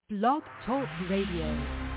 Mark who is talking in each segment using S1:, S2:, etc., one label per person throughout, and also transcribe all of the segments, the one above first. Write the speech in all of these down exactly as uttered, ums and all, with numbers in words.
S1: Blog Talk Radio.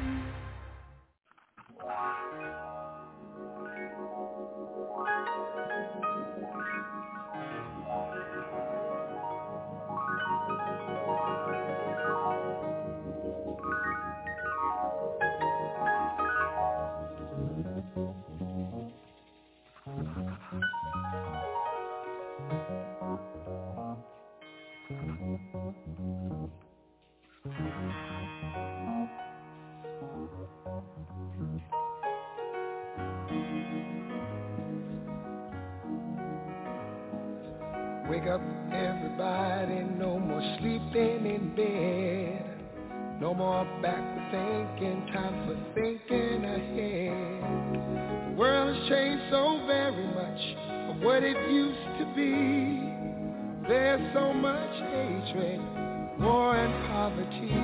S2: Wake up, everybody, no more sleeping in bed. No more backward thinking, time for thinking ahead. The world has changed so very much from what it used to be. There's so much hatred, war and poverty.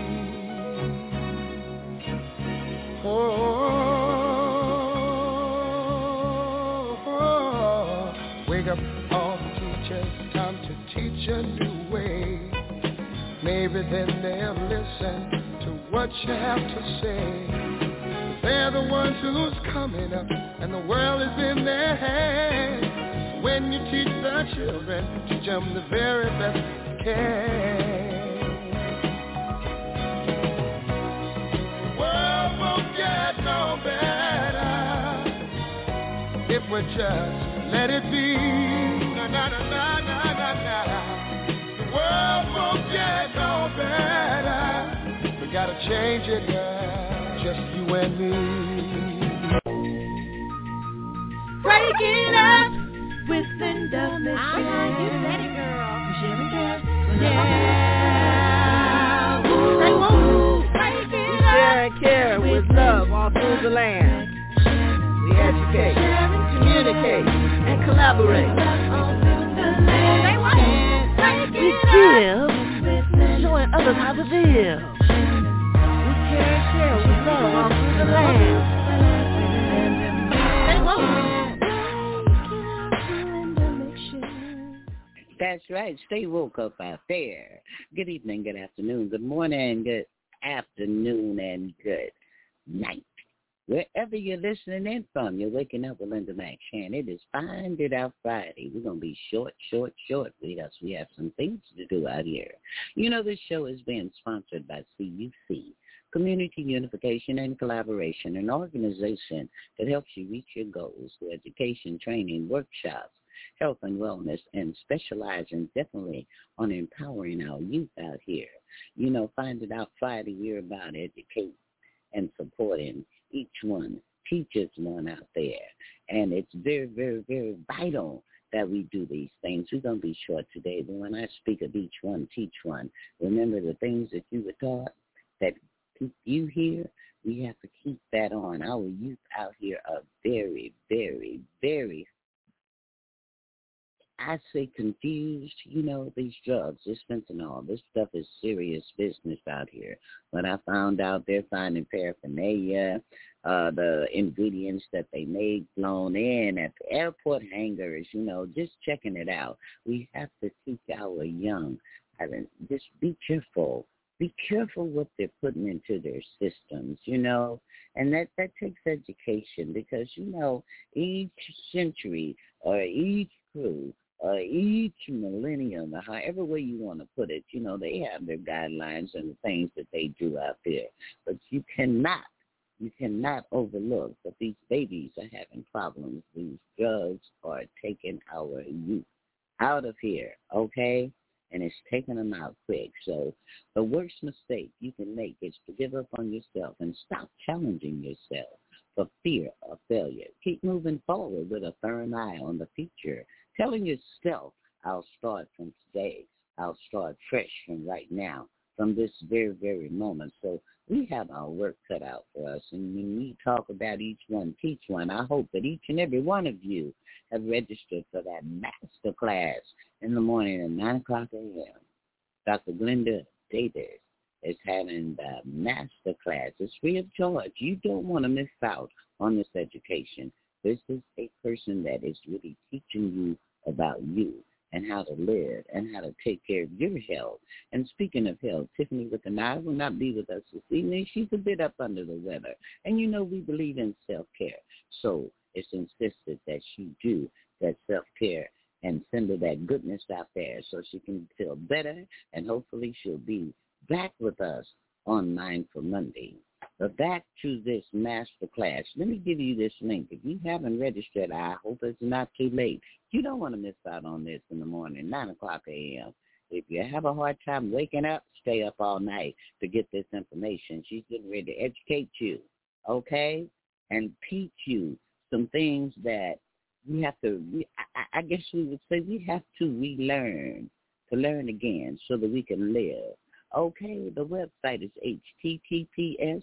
S2: Oh, oh, oh. Wake up, all the teachers, time to teach a new way. Maybe then they'll listen to what you have to say. They're the ones who's coming up, and the world is in their hands. When you teach the children, teach them the very best you can. The world won't get no better if we just let it be. Na na na na na na na. The world won't get no better. We gotta change it, girl, just you and me.
S3: Break it up with Linda Mitchell.
S1: Ah, you said it, girl.
S3: Yeah. Say woo. Break it
S4: We
S3: up.
S4: share and care with love all through the land. We educate, communicate, and collaborate.
S3: Say what? Break
S4: We
S3: it
S4: give,
S3: up.
S4: showing others how to live. We care and share with love all through the land.
S3: Say woo.
S5: That's right. Stay woke up out there. Good evening, good afternoon, good morning, good afternoon, and good night. Wherever you're listening in from, you're waking up with Linda McShann. It is Find It Out Friday. We're going to be short, short, short because we have some things to do out here. You know, this show is being sponsored by C U C, Community Unification and Collaboration, an organization that helps you reach your goals through education, training, workshops, health and wellness, and specializing definitely on empowering our youth out here. You know, Find It Out Friday, we're about educating and supporting each one, teachers one out there. And it's very, very, very vital that we do these things. We're going to be short today, but when I speak of each one, teach one, remember the things that you were taught that keep you here, we have to keep that on. Our youth out here are very, very, very, I say confused. You know, these drugs, this fentanyl, this stuff is serious business out here. When I found out they're finding paraphernalia, uh, the ingredients that they made flown in at the airport hangars, you know, just checking it out. We have to teach our young, I mean, just be careful. Be careful what they're putting into their systems, you know, and that, that takes education because, you know, each century or each crew Uh, each millennium, or however way you want to put it, you know, they have their guidelines and the things that they do out there. But you cannot, you cannot overlook that these babies are having problems. These drugs are taking our youth out of here, okay? And it's taking them out quick. So the worst mistake you can make is to give up on yourself and stop challenging yourself for fear of failure. Keep moving forward with a firm eye on the future, telling yourself, I'll start from today. I'll start fresh from right now, from this very, very moment. So we have our work cut out for us. And when we talk about each one, teach one, I hope that each and every one of you have registered for that master class in the morning at nine o'clock a.m. Doctor Glenda Davis is having the master class. It's free of charge. You don't want to miss out on this education. This is a person that is really teaching you about you and how to live and how to take care of your health. And speaking of health, Tiffany with an eye will not be with us this evening. She's a bit up under the weather. And you know we believe in self-care. So it's insisted that she do that self-care and send her that goodness out there so she can feel better, and hopefully she'll be back with us on Mindful Monday. But back to this master class. Let me give you this link. If you haven't registered, I hope it's not too late. You don't want to miss out on this in the morning, nine o'clock a.m. If you have a hard time waking up, stay up all night to get this information. She's getting ready to educate you, okay, and teach you some things that we have to, we, I, I guess we would say we have to relearn, to learn again so that we can live. Okay, the website is H T T P S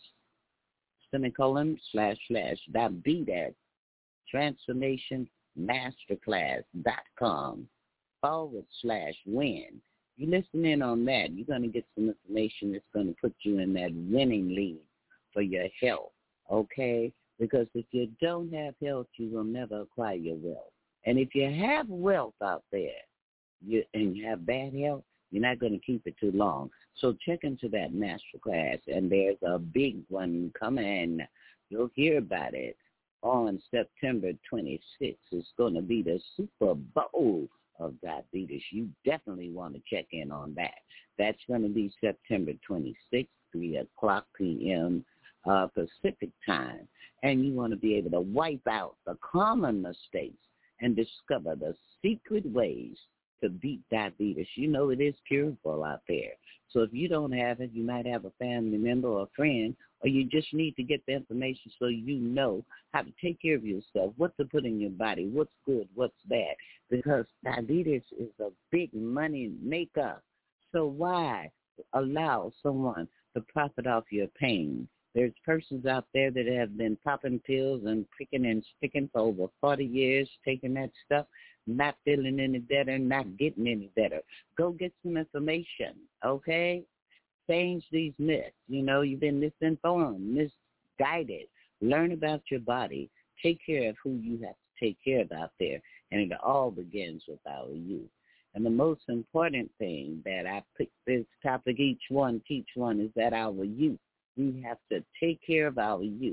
S5: semicolon slash slash dot B dash transformation masterclass dot com forward slash win. You listen in on that, you're going to get some information that's going to put you in that winning lead for your health, okay? Because if you don't have health, you will never acquire your wealth. And if you have wealth out there you, and you have bad health, you're not going to keep it too long. So check into that master class, and there's a big one coming. You'll hear about it on September twenty-sixth. It's going to be the Super Bowl of diabetes. You definitely want to check in on that. That's going to be September twenty-sixth, three o'clock p.m. Uh, Pacific time. And you want to be able to wipe out the common mistakes and discover the secret ways to beat diabetes. You know it is curable out there. So if you don't have it, you might have a family member or a friend, or you just need to get the information so you know how to take care of yourself, what to put in your body, what's good, what's bad, because diabetes is a big money maker. So why allow someone to profit off your pain? There's persons out there that have been popping pills and pricking and sticking for over forty years, taking that stuff, not feeling any better, not getting any better. Go get some information, okay? Change these myths. You know, you've been misinformed, misguided. Learn about your body. Take care of who you have to take care of out there. And it all begins with our youth. And the most important thing that I picked this topic, each one, teach one, is that our youth. We have to take care of our youth,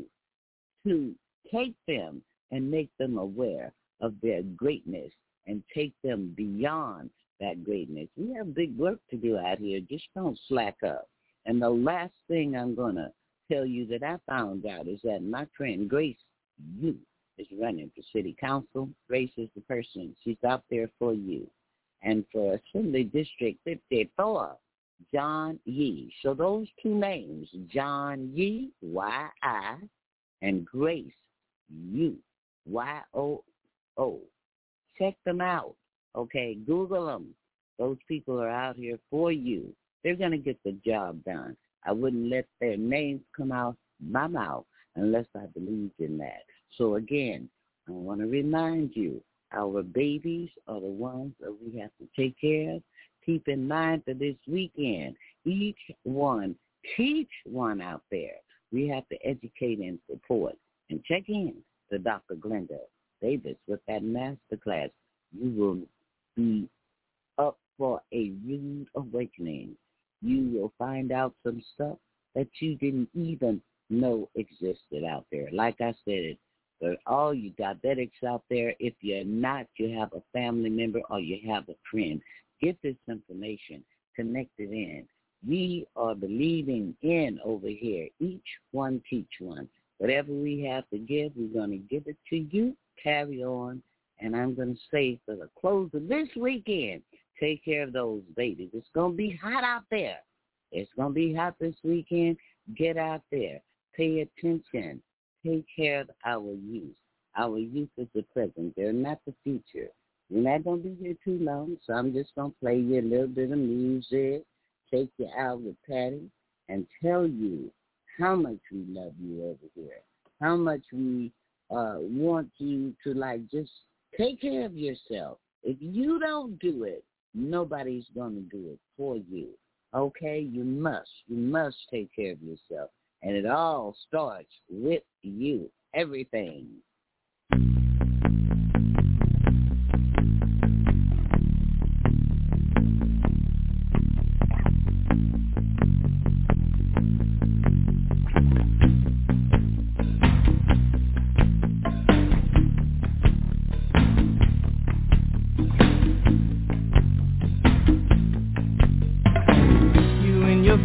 S5: to take them and make them aware of their greatness and take them beyond that greatness. We have big work to do out here. Just don't slack up. And the last thing I'm going to tell you that I found out is that my friend Grace Yu is running for city council. Grace is the person. She's out there for you. And for Assembly District fifty-four, John Yee. So those two names, John Yee, Y I, and Grace Yu, Y O O. Check them out, okay? Google them. Those people are out here for you. They're going to get the job done. I wouldn't let their names come out my mouth unless I believed in that. So, again, I want to remind you, our babies are the ones that we have to take care of. Keep in mind for this weekend, each one, teach one out there. We have to educate and support. And check in to Doctor Glenda Davis with that master class. You will be up for a rude awakening. You will find out some stuff that you didn't even know existed out there. Like I said, for all you diabetics out there, if you're not, you have a family member or you have a friend, get this information, connect it in. We are believing in over here. Each one teach one. Whatever we have to give, we're going to give it to you. Carry on. And I'm going to say for the close of this weekend, take care of those babies. It's going to be hot out there. It's going to be hot this weekend. Get out there. Pay attention. Take care of our youth. Our youth is the present. They're not the future. We're not going to be here too long, so I'm just going to play you a little bit of music, take you out with Patty, and tell you how much we love you over here, how much we uh, want you to, like, just take care of yourself. If you don't do it, nobody's going to do it for you, okay? You must. You must take care of yourself, and it all starts with you, everything.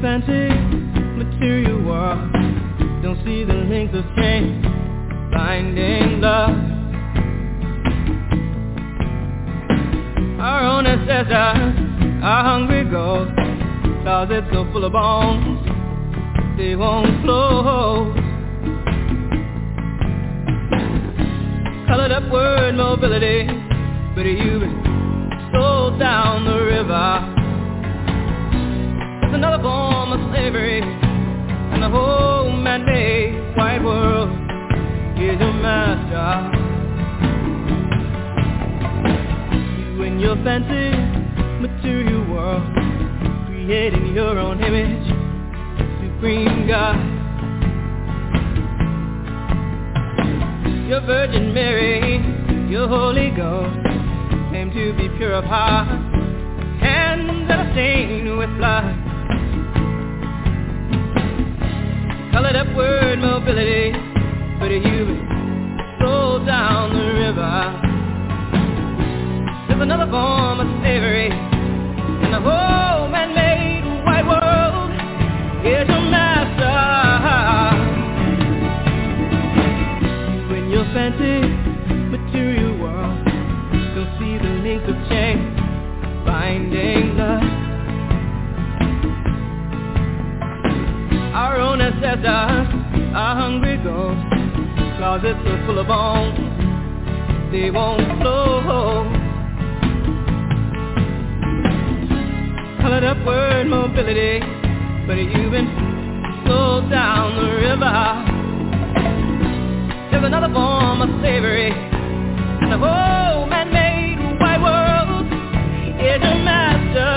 S6: fancy material world, don't see the links of change, finding love. Our own ancestors, our hungry ghosts, closets so full of bones, they won't close. Colored up word mobility, but you've been sold down the river. It's another form of slavery, and the whole man-made white world is your master. You and your fancy material world, creating your own image, supreme God. Your Virgin Mary, your Holy Ghost, claim to be pure of heart, hands that are stained with blood. Colored up word mobility, but you've sold down the river. There's another form of slavery, and the whole man-made white world is your master. You and your fancy material world, don't see the links of change, finding love. Our own ancestors, our hungry ghosts, closets so full of bones, they won't flow. Colored up word mobility, but you've been sold down the river. There's another form of slavery, and the whole man-made white world is your master.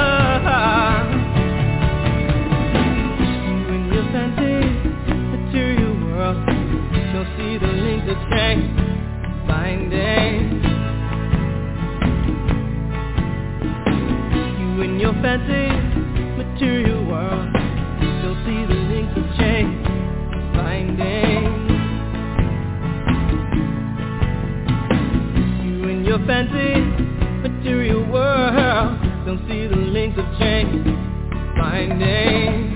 S6: You and your fancy material world, don't see the links of change, finding. You and your fancy material world, don't see the links of change, finding. Your fancy material world, don't see the links of change, finding.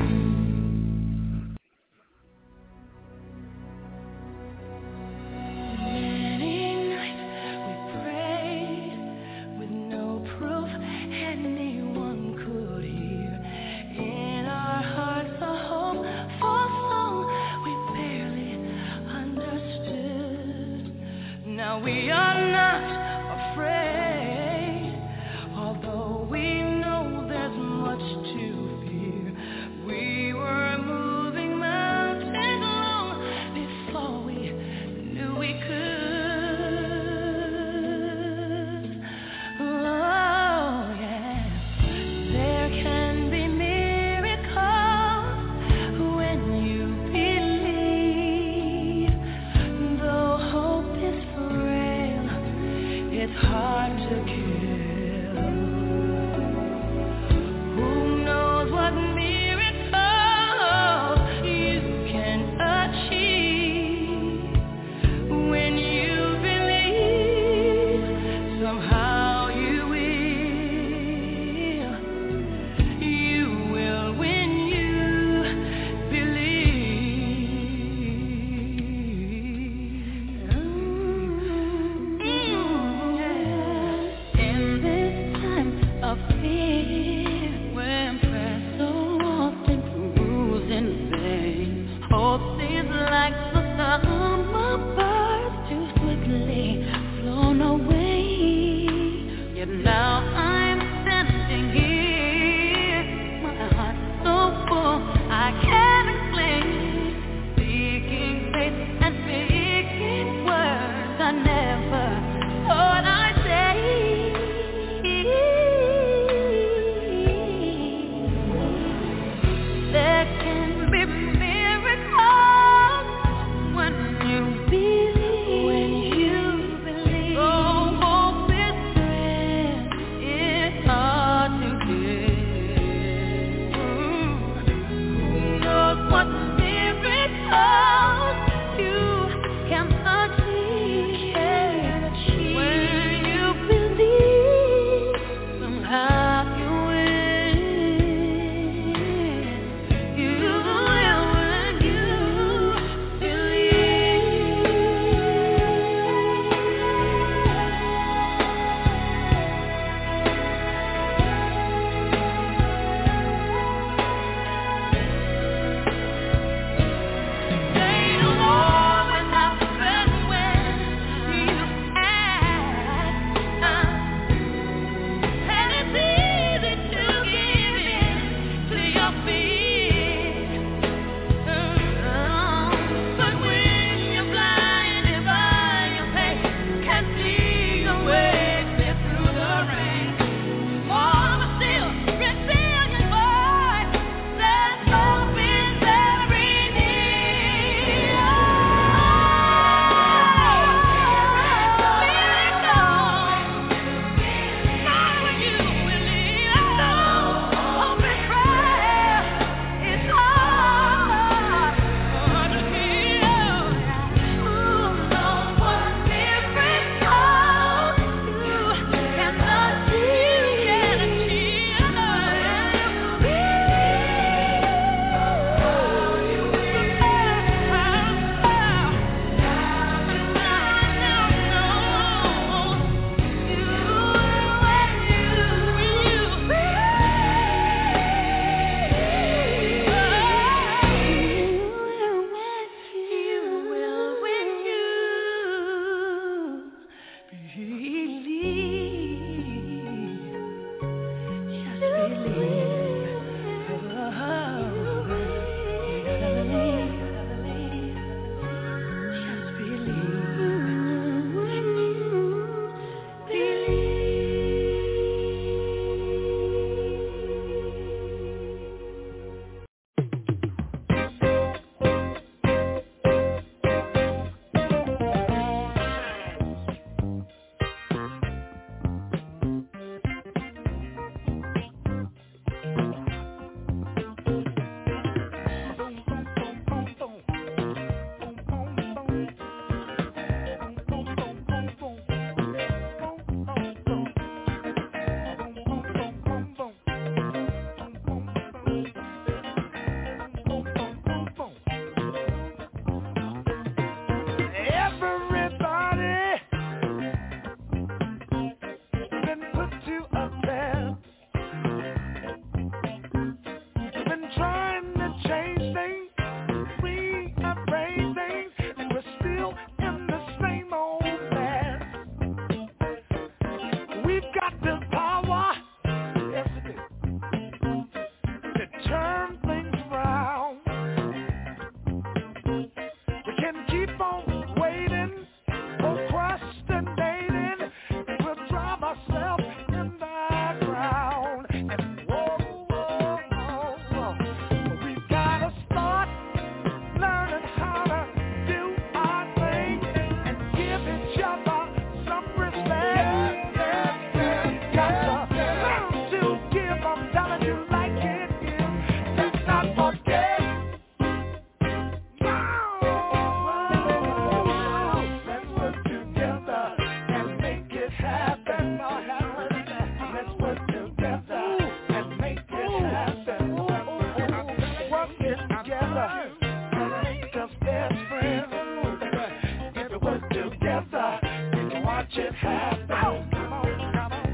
S2: watch it happen. Come on, come on.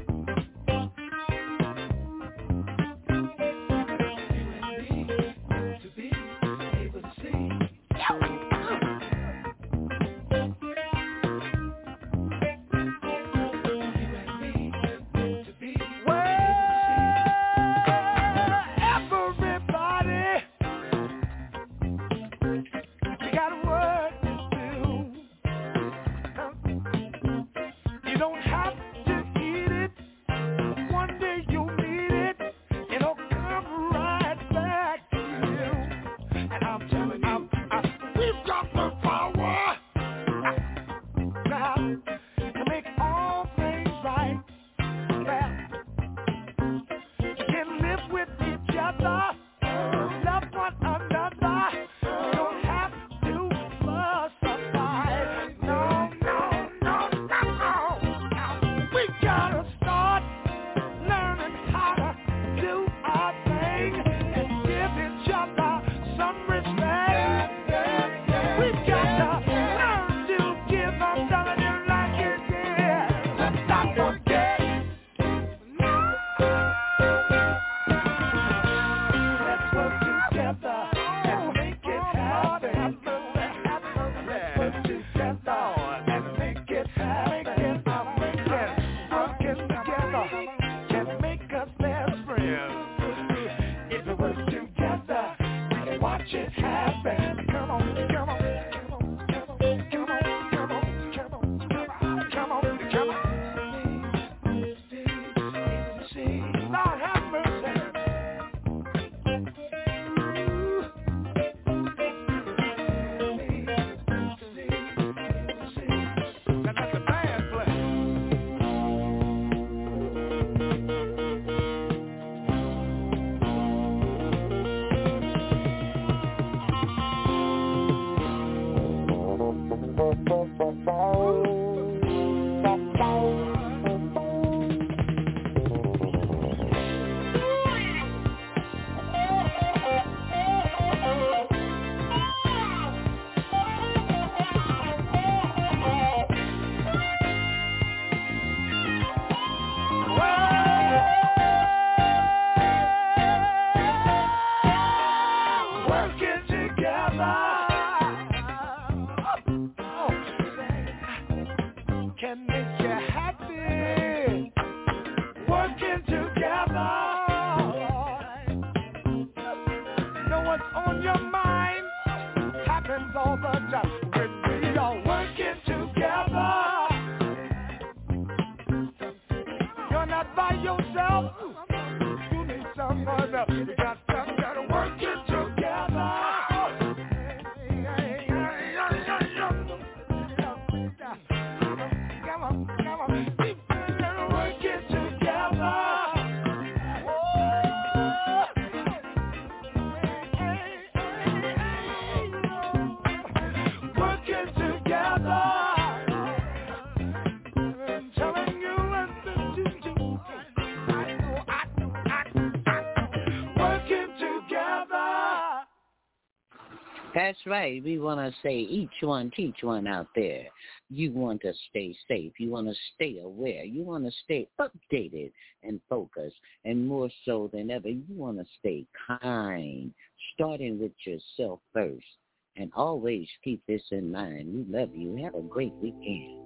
S5: That's right. We want to say each one, teach one out there. You want to stay safe. You want to stay aware. You want to stay updated and focused. And more so than ever, you want to stay kind, starting with yourself first. And always keep this in mind. We love you. Have a great weekend.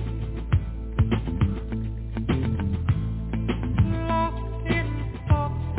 S7: Lost in thought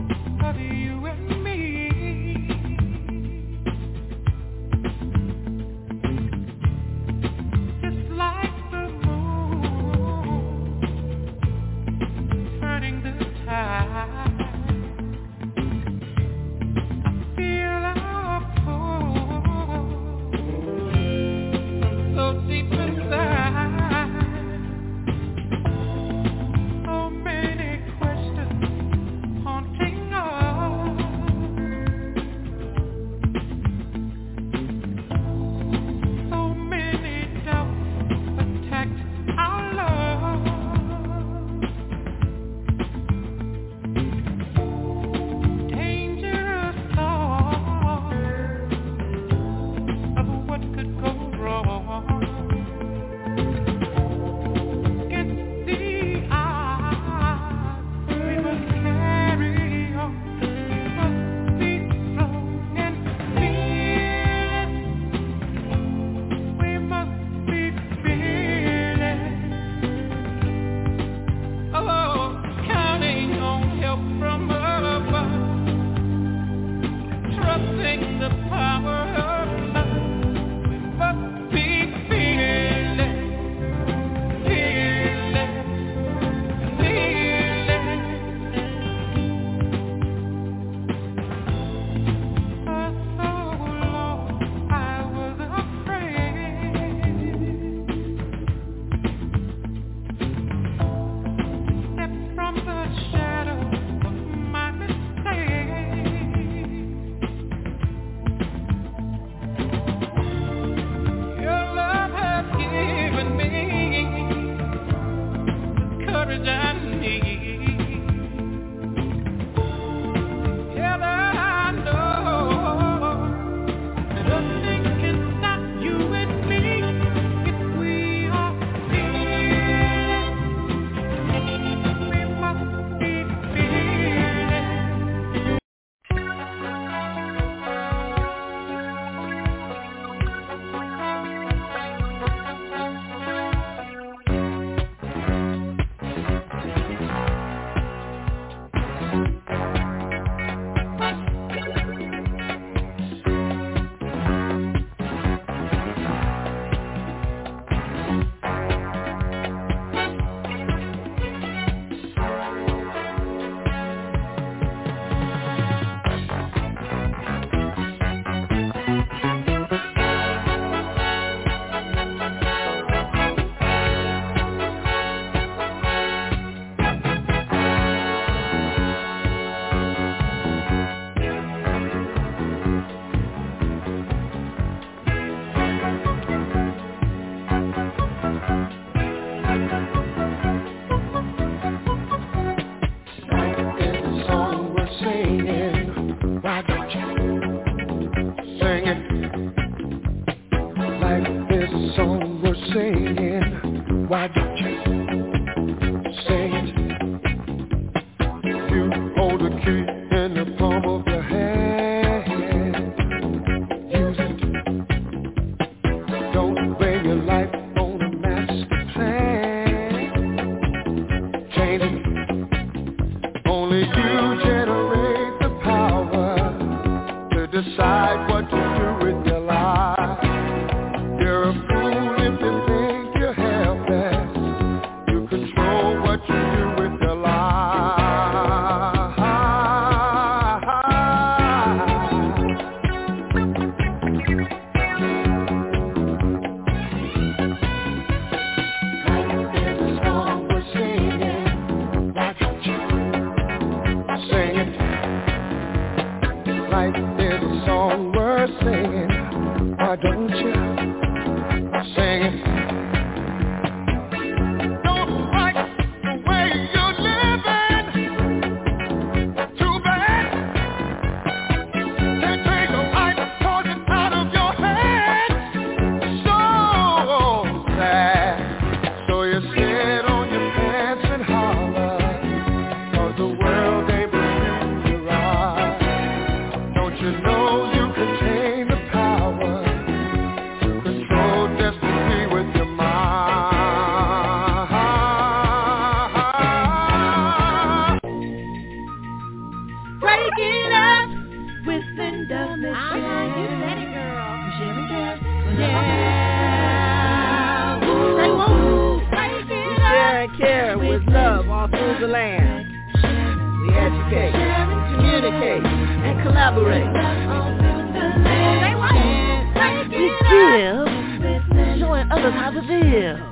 S2: why don't you sing it? You hold the key in the palm of your hand. Use it. Don't bring your life on a master plan. Change it. Only you generate the power to decide what to do with your life. You're a fool if you think you have that. You control what you do with your life. Like there's a song we're singing, why don't you sing it? Like there's a song we're singing, why don't you sing it? Don't like the way you're living, too bad. Can't take a life, talk it out of your head. So sad. So you sit on your pants and holler, 'cause the world ain't been you right. Don't you know you contain the power to control destiny with your mind?
S3: Break it up with Linda
S1: Ah, you
S3: Mitchell.
S1: said it, girl.
S3: Yeah. Say woo. Break
S4: We
S3: it
S4: share
S3: up.
S4: and care with love all through the land. We educate, communicate, and collaborate.
S3: Say what? Break
S4: We
S3: it up.
S4: give, showing others how to live.